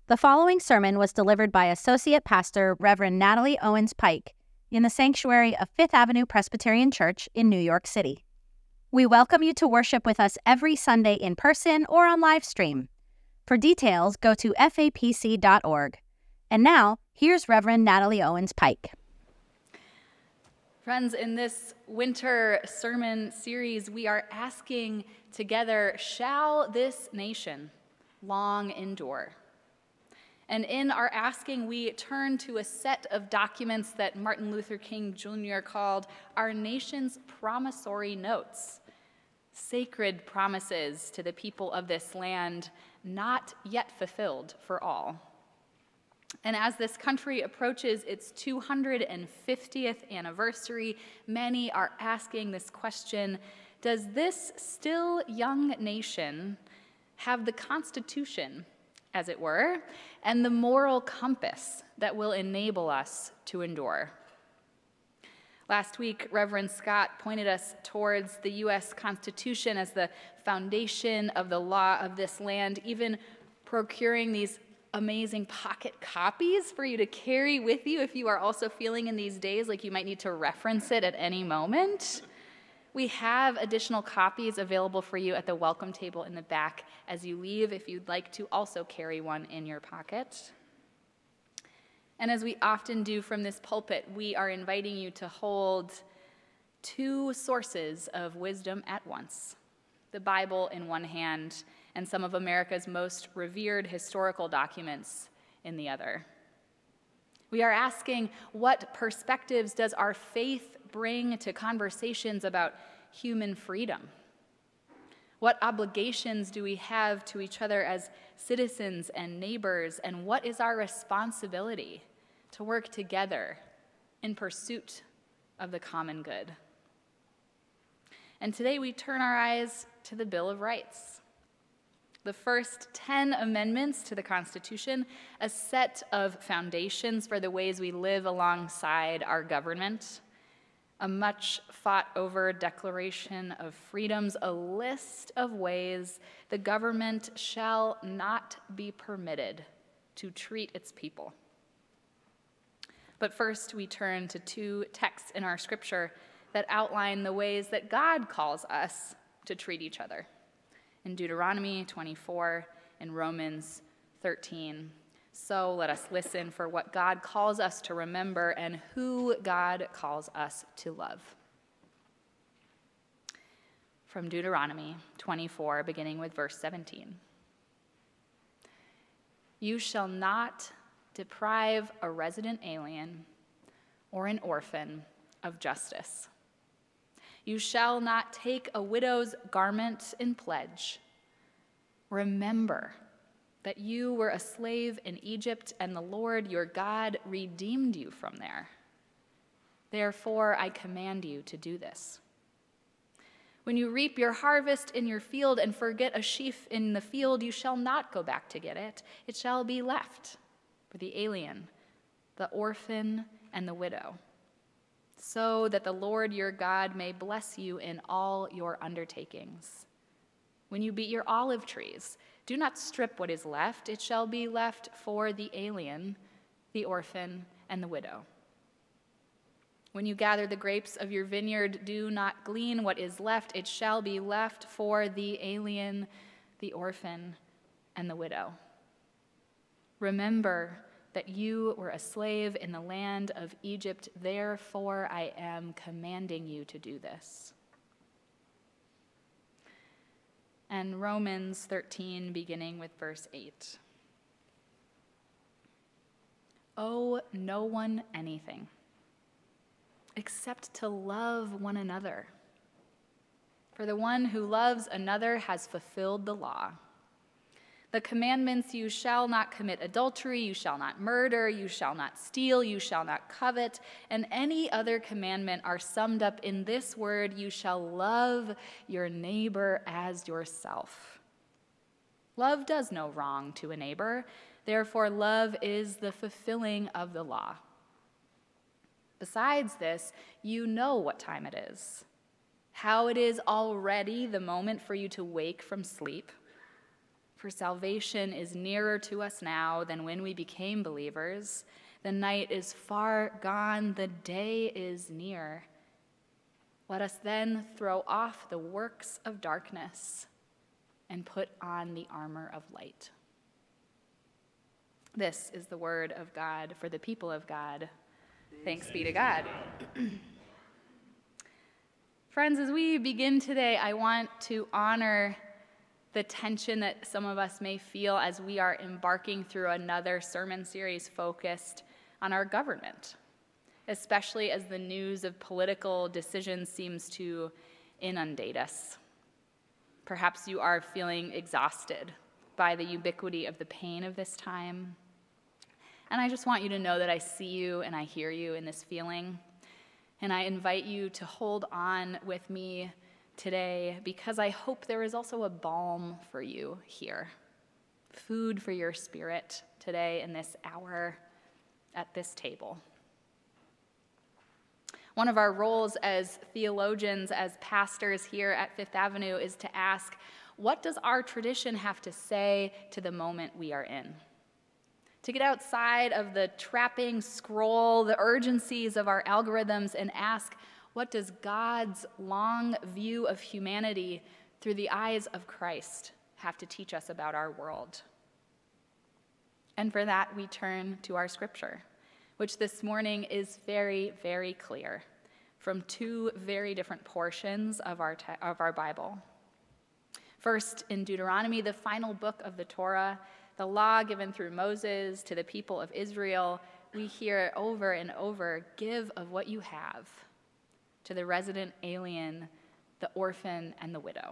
The following sermon was delivered by Associate Pastor Reverend Natalie Owens Pike in the sanctuary of Fifth Avenue Presbyterian Church in New York City. We welcome you to worship with us every Sunday in person or on live stream. For details, go to fapc.org. And now, here's Reverend Natalie Owens Pike. Friends, in this winter sermon series, we are asking together, shall this nation long endure? And in our asking, we turn to a set of documents that Martin Luther King Jr. called our nation's promissory notes, sacred promises to the people of this land, not yet fulfilled for all. And as this country approaches its 250th anniversary, many are asking this question: does this still young nation have the Constitution, as it were, and the moral compass that will enable us to endure? Last week, Reverend Scott pointed us towards the U.S. Constitution as the foundation of the law of this land, even procuring these amazing pocket copies for you to carry with you if you are also feeling in these days like you might need to reference it at any moment. We have additional copies available for you at the welcome table in the back as you leave if you'd like to also carry one in your pocket. And as we often do from this pulpit, we are inviting you to hold two sources of wisdom at once: the Bible in one hand and some of America's most revered historical documents in the other. We are asking, what perspectives does our faith bring to conversations about human freedom? What obligations do we have to each other as citizens and neighbors? And what is our responsibility to work together in pursuit of the common good? And today we turn our eyes to the Bill of Rights, the first 10 amendments to the Constitution, a set of foundations for the ways we live alongside our government, a much fought over Declaration of Freedoms, a list of ways the government shall not be permitted to treat its people. But first, we turn to two texts in our scripture that outline the ways that God calls us to treat each other: in Deuteronomy 24 and Romans 13. So let us listen for what God calls us to remember and who God calls us to love. From Deuteronomy 24, beginning with verse 17. You shall not deprive a resident alien or an orphan of justice. You shall not take a widow's garment in pledge. Remember that you were a slave in Egypt, and the Lord your God redeemed you from there. Therefore, I command you to do this. When you reap your harvest in your field and forget a sheaf in the field, you shall not go back to get it. It shall be left for the alien, the orphan, and the widow, so that the Lord your God may bless you in all your undertakings. When you beat your olive trees, do not strip what is left. It shall be left for the alien, the orphan, and the widow. When you gather the grapes of your vineyard, do not glean what is left. It shall be left for the alien, the orphan, and the widow. Remember that you were a slave in the land of Egypt. Therefore, I am commanding you to do this. And Romans 13, beginning with verse 8. Owe no one anything except to love one another. For the one who loves another has fulfilled the law. The commandments: you shall not commit adultery, you shall not murder, you shall not steal, you shall not covet, and any other commandment are summed up in this word: you shall love your neighbor as yourself. Love does no wrong to a neighbor, therefore love is the fulfilling of the law. Besides this, you know what time it is, how it is already the moment for you to wake from sleep. For salvation is nearer to us now than when we became believers. The night is far gone, the day is near. Let us then throw off the works of darkness and put on the armor of light. This is the word of God for the people of God. Thanks be to God. Friends, as we begin today, I want to honor the tension that some of us may feel as we are embarking through another sermon series focused on our government, especially as the news of political decisions seems to inundate us. Perhaps you are feeling exhausted by the ubiquity of the pain of this time. And I just want you to know that I see you and I hear you in this feeling. And I invite you to hold on with me today because I hope there is also a balm for you here, food for your spirit today in this hour at this table. One of our roles as theologians, as pastors here at Fifth Avenue is to ask, what does our tradition have to say to the moment we are in? To get outside of the trapping scroll, the urgencies of our algorithms, and ask, what does God's long view of humanity through the eyes of Christ have to teach us about our world? And for that, we turn to our scripture, which this morning is very, very clear from two very different portions of our Bible. First, in Deuteronomy, the final book of the Torah, the law given through Moses to the people of Israel, we hear over and over, give of what you have to the resident alien, the orphan, and the widow.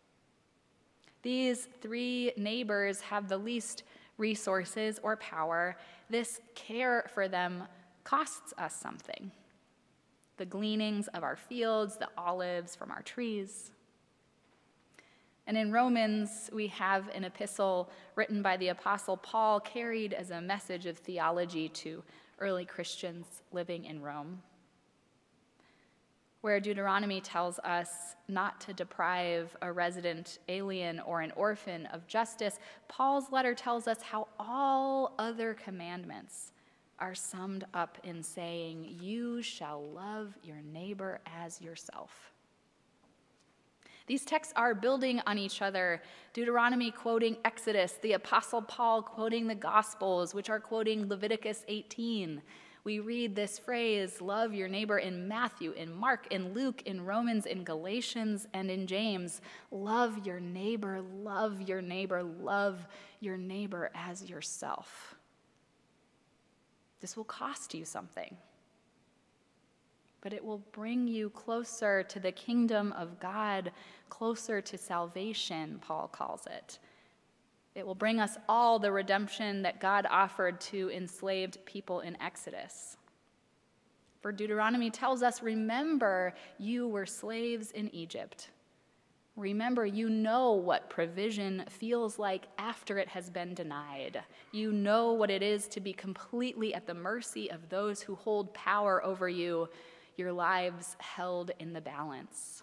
These three neighbors have the least resources or power. This care for them costs us something. The gleanings of our fields, the olives from our trees. And in Romans, we have an epistle written by the Apostle Paul, carried as a message of theology to early Christians living in Rome, where Deuteronomy tells us not to deprive a resident alien or an orphan of justice. Paul's letter tells us how all other commandments are summed up in saying, you shall love your neighbor as yourself. These texts are building on each other. Deuteronomy quoting Exodus, the Apostle Paul quoting the Gospels, which are quoting Leviticus 18. We read this phrase, love your neighbor, in Matthew, in Mark, in Luke, in Romans, in Galatians, and in James. Love your neighbor, love your neighbor, love your neighbor as yourself. This will cost you something, but it will bring you closer to the kingdom of God, closer to salvation, Paul calls it. It will bring us all the redemption that God offered to enslaved people in Exodus. For Deuteronomy tells us, remember, you were slaves in Egypt. Remember, you know what provision feels like after it has been denied. You know what it is to be completely at the mercy of those who hold power over you, your lives held in the balance.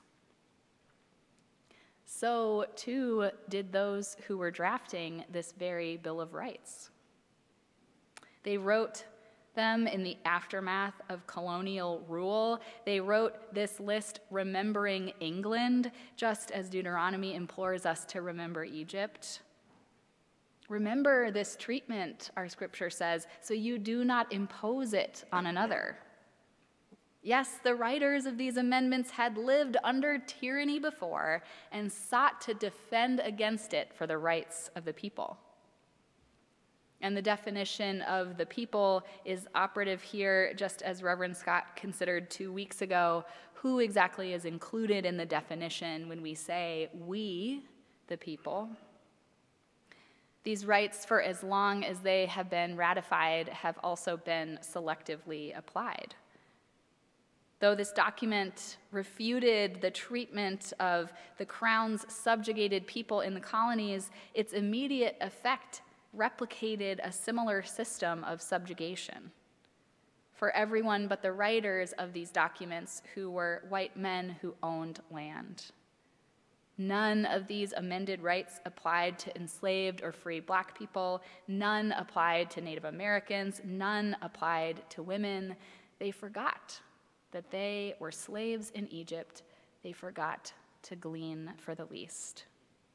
So, too, did those who were drafting this very Bill of Rights. They wrote them in the aftermath of colonial rule. They wrote this list remembering England, just as Deuteronomy implores us to remember Egypt. Remember this treatment, our scripture says, so you do not impose it on another. Yes, the writers of these amendments had lived under tyranny before and sought to defend against it for the rights of the people. And the definition of the people is operative here, just as Reverend Scott considered 2 weeks ago. Who exactly is included in the definition when we say we, the people? These rights, for as long as they have been ratified, have also been selectively applied. Though this document refuted the treatment of the crown's subjugated people in the colonies, its immediate effect replicated a similar system of subjugation for everyone but the writers of these documents, who were white men who owned land. None of these amended rights applied to enslaved or free Black people. None applied to Native Americans. None applied to women. They forgot that they were slaves in Egypt. They forgot to glean for the least.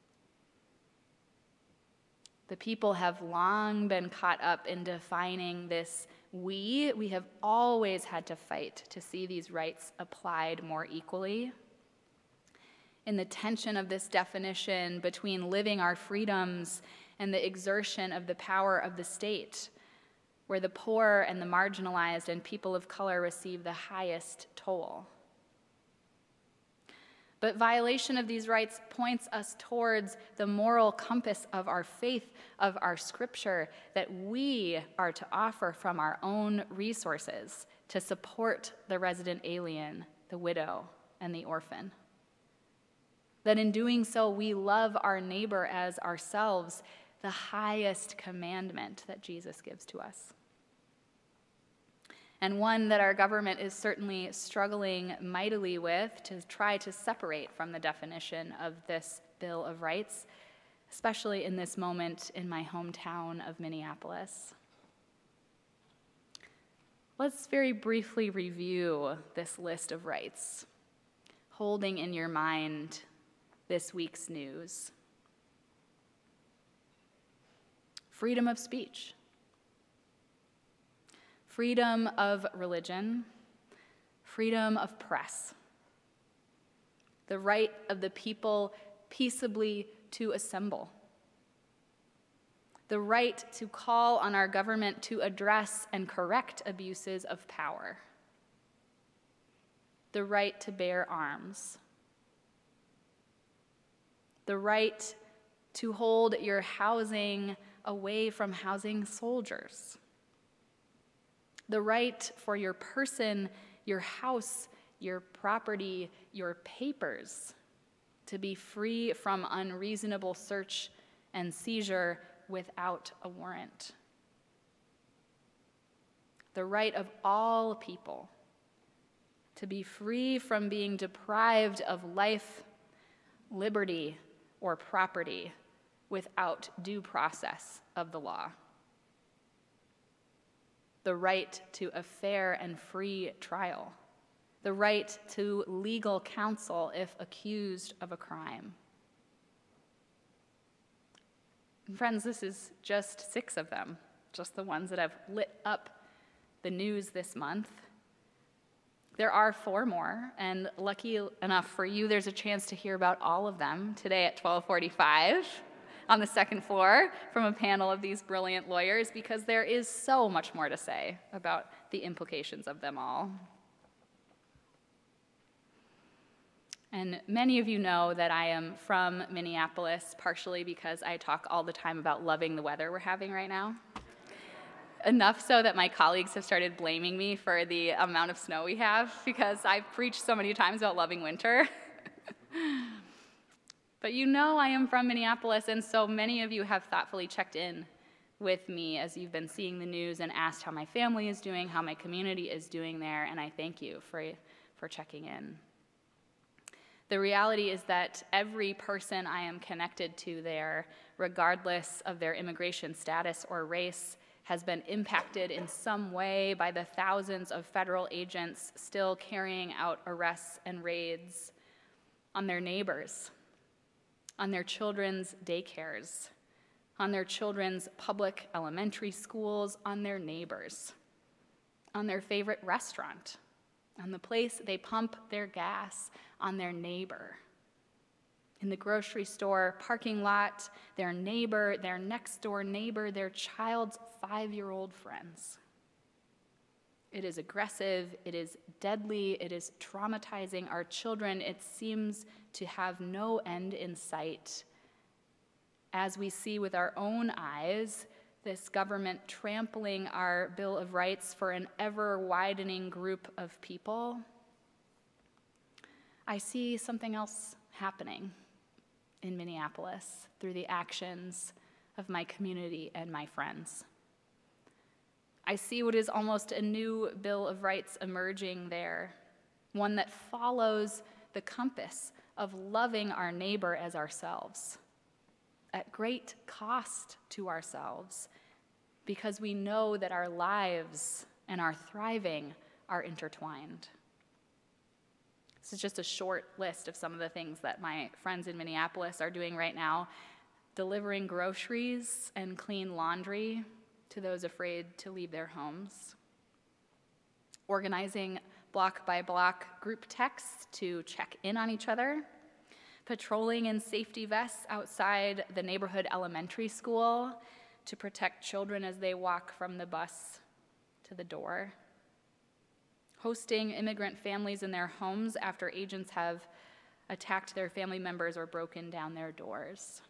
The people have long been caught up in defining this we. We have always had to fight to see these rights applied more equally. In the tension of this definition between living our freedoms and the exertion of the power of the state, where the poor and the marginalized and people of color receive the highest toll. But violation of these rights points us towards the moral compass of our faith, of our scripture, that we are to offer from our own resources to support the resident alien, the widow, and the orphan. That in doing so, we love our neighbor as ourselves, the highest commandment that Jesus gives to us. And one that our government is certainly struggling mightily with to try to separate from the definition of this Bill of Rights, especially in this moment in my hometown of Minneapolis. Let's very briefly review this list of rights, holding in your mind this week's news. Freedom of speech. Freedom of religion. Freedom of press. The right of the people peaceably to assemble. The right to call on our government to address and correct abuses of power. The right to bear arms. The right to hold your housing away from housing soldiers. The right for your person, your house, your property, your papers to be free from unreasonable search and seizure without a warrant. The right of all people to be free from being deprived of life, liberty, or property without due process of the law. The right to a fair and free trial. The right to legal counsel if accused of a crime. And friends, this is just 6 of them, just the ones that have lit up the news this month. There are 4 more, and lucky enough for you, there's a chance to hear about all of them today at 12:45 on the 2nd floor from a panel of these brilliant lawyers, because there is so much more to say about the implications of them all. And many of you know that I am from Minneapolis, partially because I talk all the time about loving the weather we're having right now. Enough so that my colleagues have started blaming me for the amount of snow we have, because I've preached so many times about loving winter. But you know I am from Minneapolis, and so many of you have thoughtfully checked in with me as you've been seeing the news and asked how my family is doing, how my community is doing there, and I thank you for checking in. The reality is that every person I am connected to there, regardless of their immigration status or race, has been impacted in some way by the thousands of federal agents still carrying out arrests and raids on their neighbors, on their children's daycares, on their children's public elementary schools, on their neighbors, on their favorite restaurant, on the place they pump their gas, on their neighbor. In the grocery store parking lot, their neighbor, their next door neighbor, their child's 5-year-old friends. It is aggressive, it is deadly, it is traumatizing our children. It seems to have no end in sight. As we see with our own eyes, this government trampling our Bill of Rights for an ever-widening group of people, I see something else happening in Minneapolis through the actions of my community and my friends. I see what is almost a new Bill of Rights emerging there, one that follows the compass of loving our neighbor as ourselves, at great cost to ourselves, because we know that our lives and our thriving are intertwined. This is just a short list of some of the things that my friends in Minneapolis are doing right now, delivering groceries and clean laundry to those afraid to leave their homes, organizing block-by-block group texts to check in on each other, patrolling in safety vests outside the neighborhood elementary school to protect children as they walk from the bus to the door, hosting immigrant families in their homes after agents have attacked their family members or broken down their doors.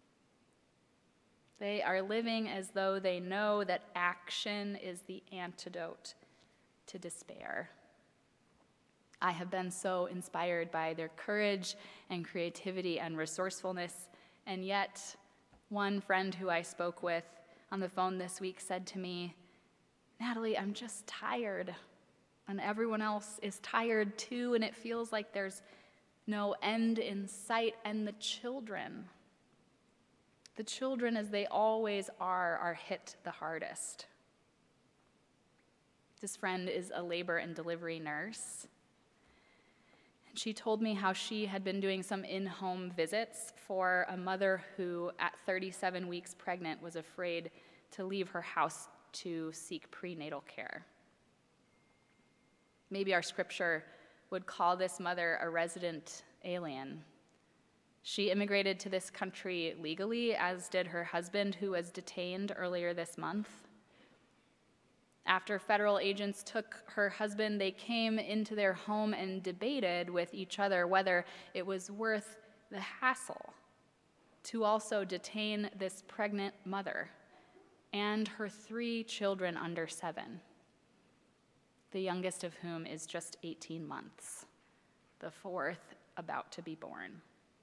They are living as though they know that action is the antidote to despair. I have been so inspired by their courage and creativity and resourcefulness, and yet one friend who I spoke with on the phone this week said to me, "Natalie, I'm just tired, and everyone else is tired too, and it feels like there's no end in sight, and the children, as they always are hit the hardest." This friend is a labor and delivery nurse. And she told me how she had been doing some in-home visits for a mother who, at 37 weeks pregnant, was afraid to leave her house to seek prenatal care. Maybe our scripture would call this mother a resident alien. She immigrated to this country legally, as did her husband, who was detained earlier this month. After federal agents took her husband, they came into their home and debated with each other whether it was worth the hassle to also detain this pregnant mother and her 3 children under 7, the youngest of whom is just 18 months, the 4th about to be born.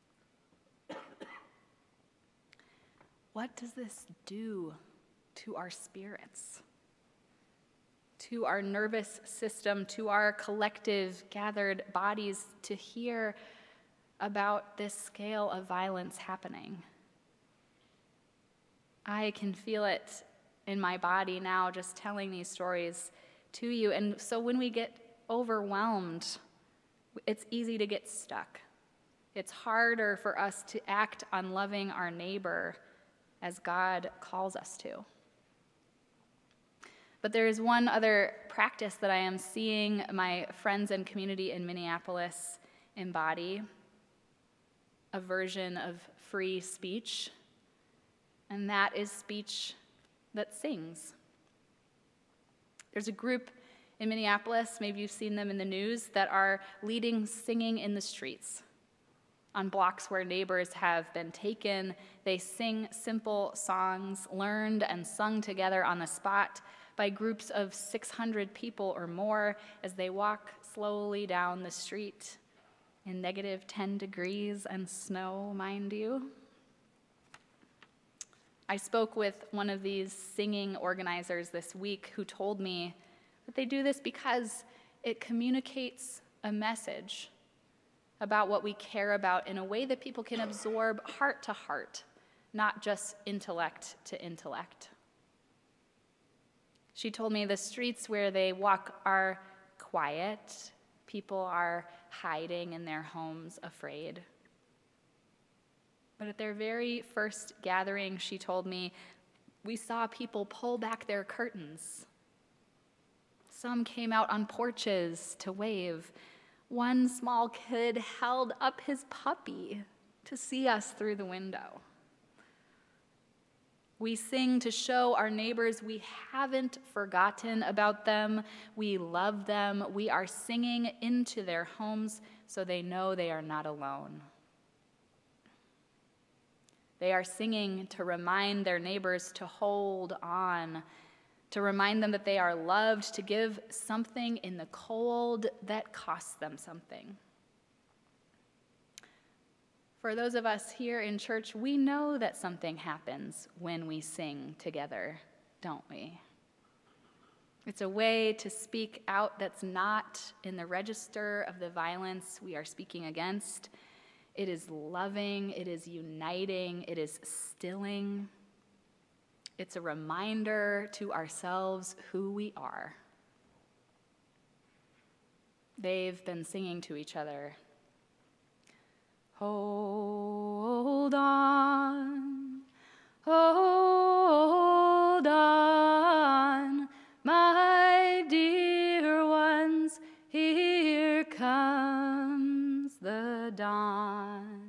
What does this do to our spirits, to our nervous system, to our collective gathered bodies, to hear about this scale of violence happening? I can feel it in my body now just telling these stories to you. And so when we get overwhelmed, it's easy to get stuck. It's harder for us to act on loving our neighbor as God calls us to. But there is one other practice that I am seeing my friends and community in Minneapolis embody, a version of free speech, and that is speech that sings. There's a group in Minneapolis, maybe you've seen them in the news, that are leading singing in the streets. On blocks where neighbors have been taken, they sing simple songs learned and sung together on the spot by groups of 600 people or more as they walk slowly down the street in negative 10 degrees and snow, mind you. I spoke with one of these singing organizers this week who told me that they do this because it communicates a message about what we care about in a way that people can absorb heart to heart, not just intellect to intellect. She told me the streets where they walk are quiet. People are hiding in their homes, afraid. But at their very first gathering, she told me, we saw people pull back their curtains. Some came out on porches to wave. One small kid held up his puppy to see us through the window. We sing to show our neighbors we haven't forgotten about them. We love them. We are singing into their homes so they know they are not alone. They are singing to remind their neighbors to hold on, to remind them that they are loved, to give something in the cold that costs them something. For those of us here in church, we know that something happens when we sing together, don't we? It's a way to speak out that's not in the register of the violence we are speaking against. It is loving, it is uniting, it is stilling. It's a reminder to ourselves who we are. They've been singing to each other. Hold on, my dear ones, here comes the dawn.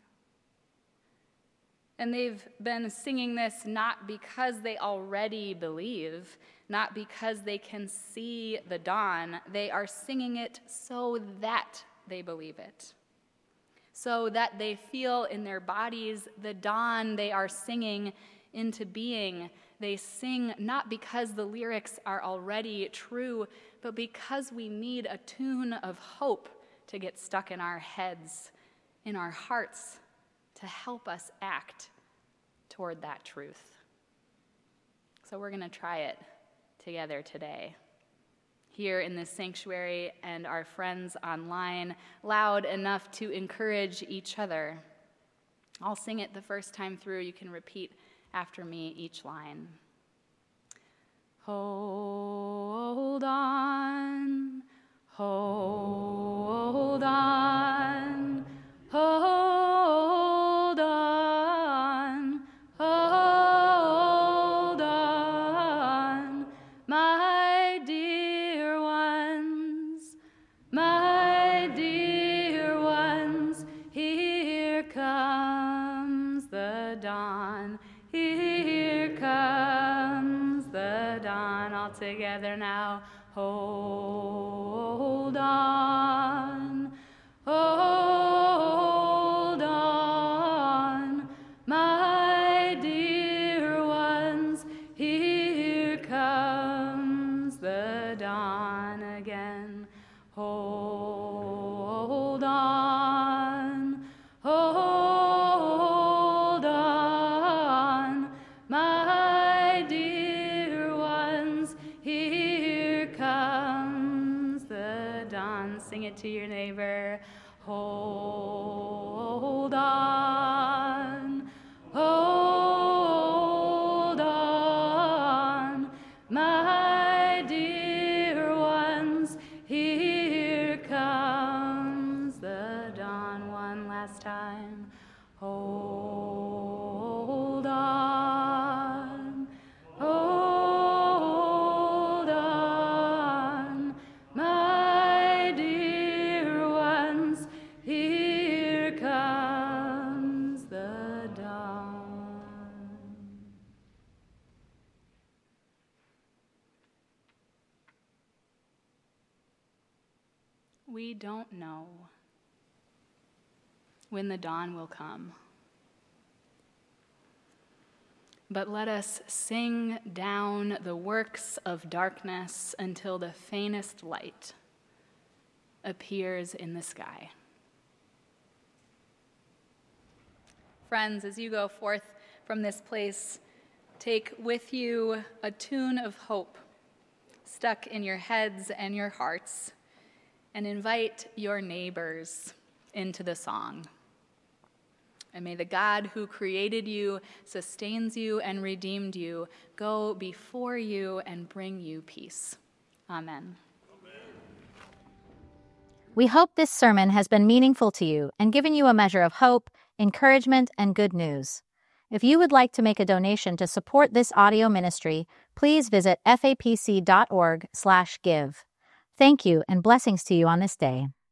And they've been singing this not because they already believe, not because they can see the dawn. They are singing it so that they believe it, so that they feel in their bodies the dawn they are singing into being. They sing not because the lyrics are already true, but because we need a tune of hope to get stuck in our heads, in our hearts, to help us act toward that truth. So we're going to try it together today, here in this sanctuary and our friends online, loud enough to encourage each other. I'll sing it the first time through. You can repeat after me each line. Hold on, hold on, hold on, hold on, my dear ones, here comes the dawn, here comes the dawn. All together now, hold on, hold on, my dear ones, here comes the dawn again. Hold on, hold on, my dear ones, here comes the dawn. Sing it to your neighbor. Hold on, hold on, my dear ones, here comes the dawn. One last time. Hold on, hold on, my dear ones, here comes the dawn. We don't know when the dawn will come, but let us sing down the works of darkness until the faintest light appears in the sky. Friends, as you go forth from this place, take with you a tune of hope stuck in your heads and your hearts, and invite your neighbors into the song. And may the God who created you, sustains you, and redeemed you go before you and bring you peace. Amen. We hope this sermon has been meaningful to you and given you a measure of hope, encouragement, and good news. If you would like to make a donation to support this audio ministry, please visit fapc.org/give. Thank you and blessings to you on this day.